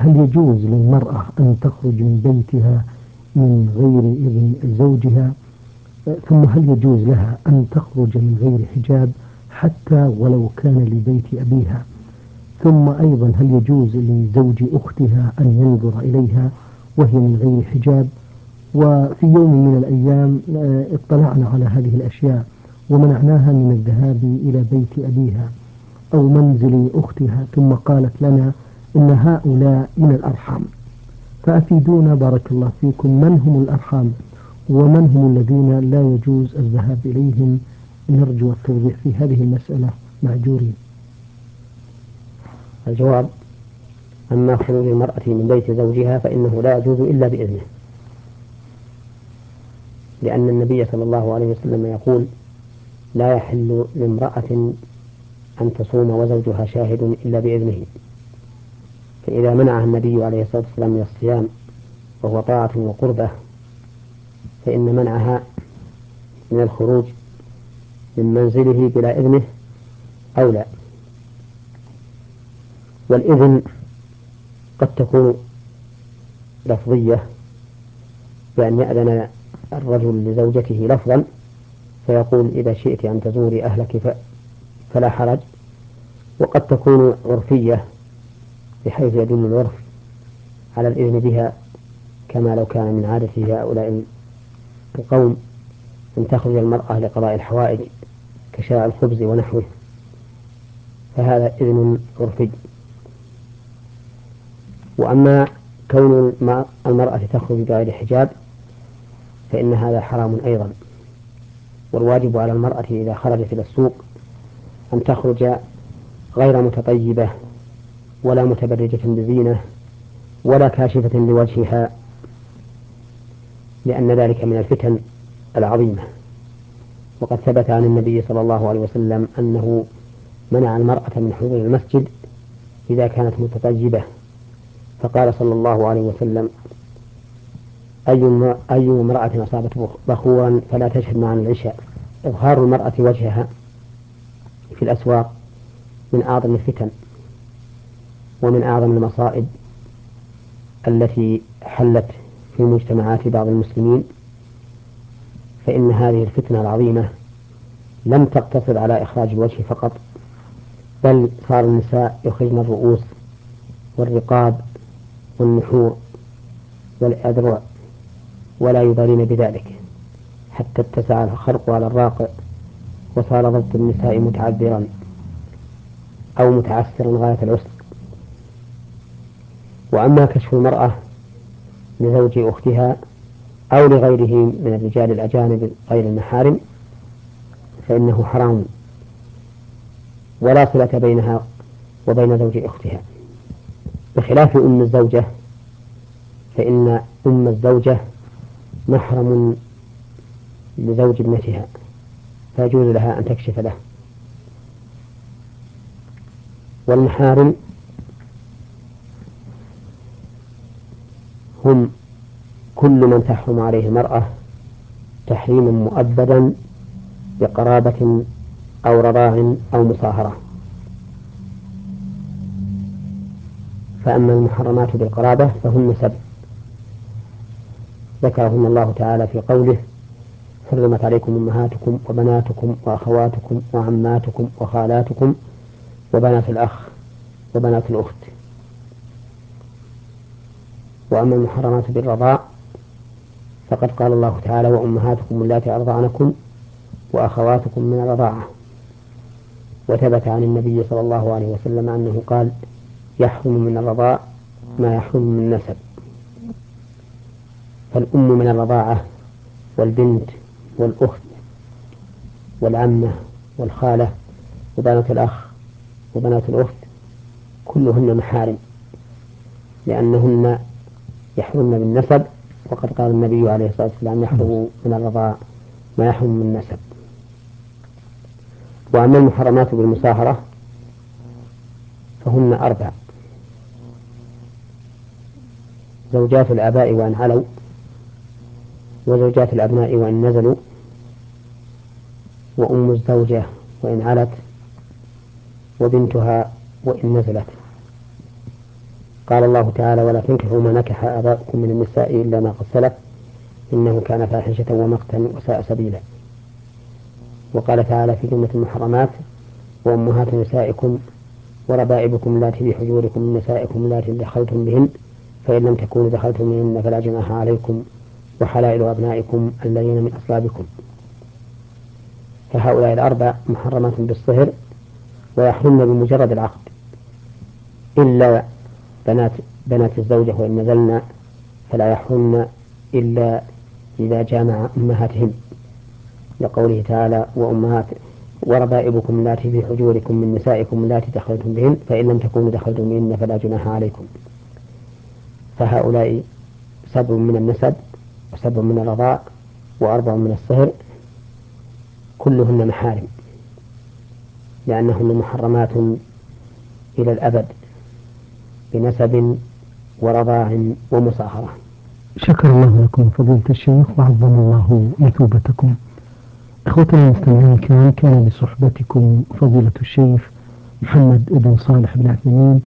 هل يجوز للمرأة أن تخرج من بيتها من غير إذن زوجها؟ ثم هل يجوز لها أن تخرج من غير حجاب حتى ولو كان لبيت أبيها؟ ثم أيضا هل يجوز لزوج أختها أن ينظر إليها وهي من غير حجاب؟ وفي يوم من الأيام اطلعنا على هذه الأشياء ومنعناها من الذهاب إلى بيت أبيها أو منزل أختها، ثم قالت لنا إن هؤلاء من الأرحام. فأفيدونا بارك الله فيكم، من هم الأرحام ومن هم الذين لا يجوز الذهاب إليهم؟ نرجو التوضيح في هذه المسألة مأجورين. الجواب: أما خروج المرأة من بيت زوجها فإنه لا يجوز إلا بإذنه، لأن النبي صلى الله عليه وسلم يقول: لا يحل لامرأة أن تصوم وزوجها شاهد إلا بإذنه. فإذا منعها النبي عليه الصلاة والسلام من الصيام وهو طاعة وقربة، فإن منعها من الخروج من منزله بلا إذنه أولى. والإذن قد تكون لفظية، بأن يأذن الرجل لزوجته لفظا فيقول: إذا شئت أن تزوري أهلك فلا حرج. وقد تكون عرفية، بحيث يدل العرف على الإذن بها، كما لو كان من عادة هؤلاء القوم أن تخرج المرأة لقضاء الحوائج كشراء الخبز ونحوه، فهذا إذن عرفي. وأما كون المرأة تخرج بغير حجاب فإن هذا حرام أيضا. والواجب على المرأة إذا خرجت إلى السوق أن تخرج غير متطيبة ولا متبرجة بزينة ولا كاشفة لوجهها، لأن ذلك من الفتن العظيمة. وقد ثبت عن النبي صلى الله عليه وسلم أنه منع المرأة من حضور المسجد إذا كانت متطيبة، فقال صلى الله عليه وسلم: أي امرأة أصابت بخورا فلا تشهد معنا العشاء. إظهار المرأة وجهها في الأسواق من أعظم الفتن ومن أعظم المصائب التي حلت في مجتمعات بعض المسلمين. فإن هذه الفتنة العظيمة لم تقتصر على إخراج الوجه فقط، بل صار النساء يخرجن الرؤوس والرقاب والنحور والأذرع ولا يبالين بذلك، حتى اتسع الخرق على الراقع، وصار ضبط النساء متعذرا أو متعسرا غاية العسر. وأما كشف المرأة لزوج أختها أو لغيره من الرجال الأجانب غير المحارم فإنه حرام، ولا صلة بينها وبين زوج أختها، بخلاف أم الزوجة، فإن أم الزوجة محرم لزوج ابنتها فيجوز لها أن تكشف له. والمحارم هم كل من تحرم عليه المرأة تحريما مؤبدا بقرابة أو رضاع أو مصاهرة. فأما المحرمات بالقرابة فهن 7 ذكرهن الله تعالى في قوله: حرمت عليكم أمهاتكم وبناتكم وأخواتكم وعماتكم وخالاتكم وبنات الأخ وبنات الأخت. وأما المحرمات بالرضاع فقد قال الله تعالى: وأمهاتكم اللاتي أرضعنكم وأخواتكم من الرضاعة. وثبت عن النبي صلى الله عليه وسلم أنه قال: يحرم من الرضاع ما يحرم من النسب. فالأم من الرضاعة والبنت والأخت والعمة والخالة وبنات الأخ وبنات الأخت كلهن محارم، لأنهن يحرمن بالنسب، وقد قال النبي عليه الصلاة والسلام: يحرم من الرضاع ما يحرم من النسب. وأما المحرمات بالمصاهرة فهن 4: زوجات الآباء وإن علوا، وزوجات الأبناء وإن نزلوا، وأم الزوجة وإن علت، وبنتها وإن نزلت. قال الله تعالى: ولا تنكحوا ما نكح آباؤكم من النساء إلا ما قد سلف إنه كان فاحشة ومقتا وساء سبيلا. وقال تعالى في جملة المحرمات: وأمهات نسائكم وربائبكم اللاتي في حجوركم من نسائكم اللاتي دخلتم بهن فإن لم تكونوا دخلتم بهن فلا جناح عليكم وحلائل أبنائكم الذين من أصلابكم. فهؤلاء الأربع محرمات بالصهر ويحرمن بمجرد العقد إلا بنات الزوجة وإن نزلن فلا يحرمن إلا إذا جامع أمهاتهن، لقوله تعالى: وأمهات وربائبكم اللاتي في حجوركم من نسائكم اللاتي دخلتم بهن فإن لم تكونوا دخلتم بهن فلا جناح عليكم. فهؤلاء 7 من النسب و7 من الرضاع و4 من الصهر، كلهن محارم لأنهن محرمات إلى الأبد بنسب ورضاع ومصاهرة. شكر الله لكم فضيلة الشيخ وعظم الله مثوبتكم. إخوتنا المستمعين الكرام، كان بصحبتكم فضيلة الشيخ محمد بن صالح بن عثيمين